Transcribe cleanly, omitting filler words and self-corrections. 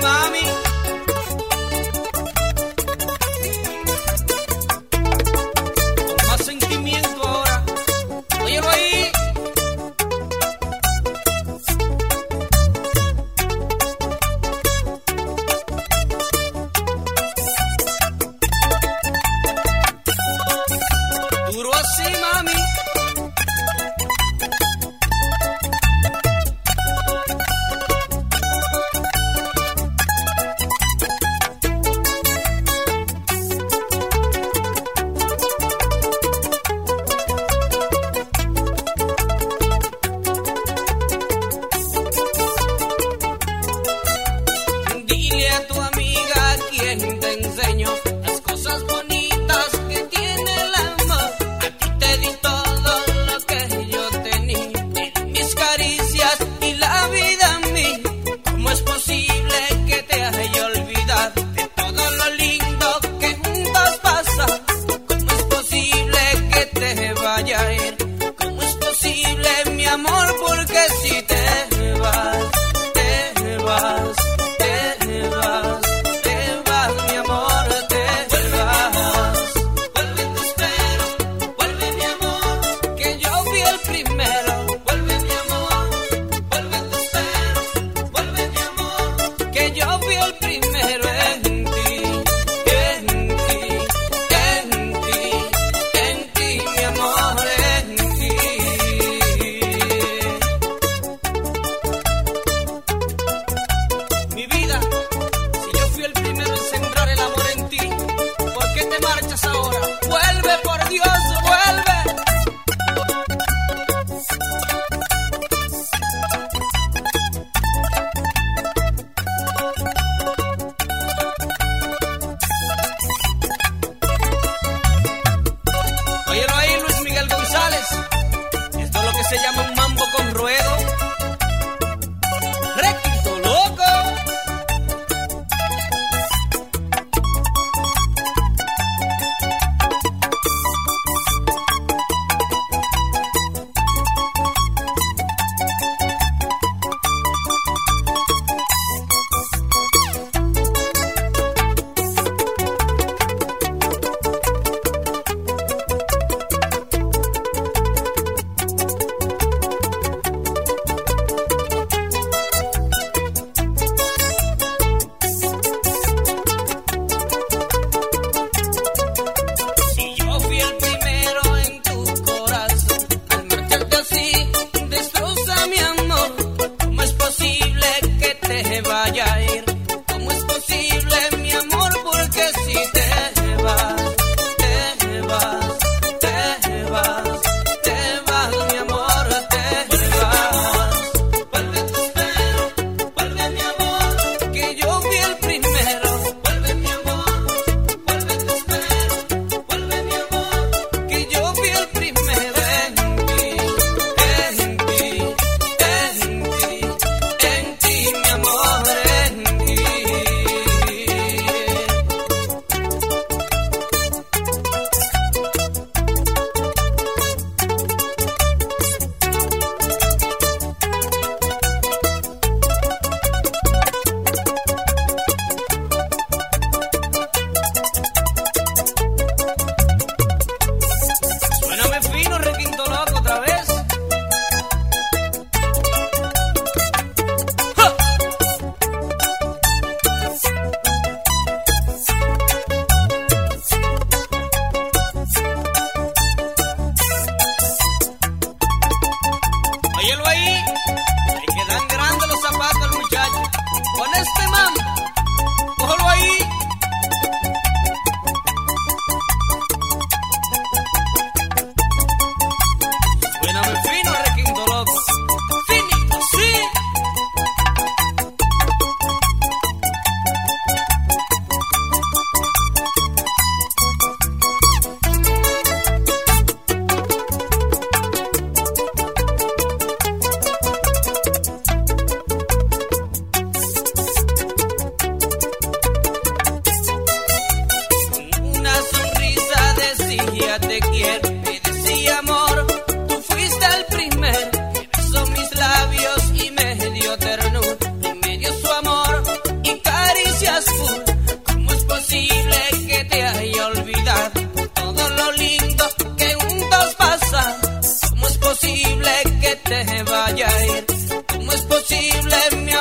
mami. Con más sentimiento ahora. Óyelo ahí. Duro así, mami. Dile a tu amiga quien te enseñó las cosas bonitas que tiene el amor. A ti te di todo lo que yo tenía, mis caricias y la vida a mí. ¿Cómo es posible que te haya olvidado de todo lo lindo que juntos pasamos? ¿Cómo es posible que te vaya a ir? ¿Cómo es posible, mi amor? Porque si te vas, te vas. Mi amor, te vas. Vuelve, te espero. Vuelve, mi amor, que yo fui el primero. Vuelve, mi amor. Vuelve, te espero. Vuelve, mi amor, que yo fui el primero en ti. En ti, en ti, en ti, mi amor, en ti. Mi vida, si yo fui el primero en sembrar el amor en ti, ¿por qué te marchas ahora? Vuelve, por Dios, vuelve. Óyelo ahí, Luis Miguel González. Esto es lo que se llama un mambo con ruedo. Requinto loco. Si yo fui el primero en tu corazón, al marcharte así, destroza mi amor. ¿Cómo es posible que te vaya a ir? ¿Cómo es posible, mi amor? Porque si te vas, te vas, te vas, te vas, mi amor, te vas. Vuelve, te espero. Vuelve, mi amor, que yo fui el primero. Vuelve, mi amor. Vuelve, te espero. Vuelve, mi amor, que yo fui el primero en ti. En ti, en ti, en ti, mi amor, en ti. Suéname fino, requinto loco, otra vez. ¡Ja! Óyelo ahí. Le quedan grandes los zapatos al muchacho. Con este mambo, cógelo ahí. Suéname fino, requinto loco. Finito, sí. posible, mi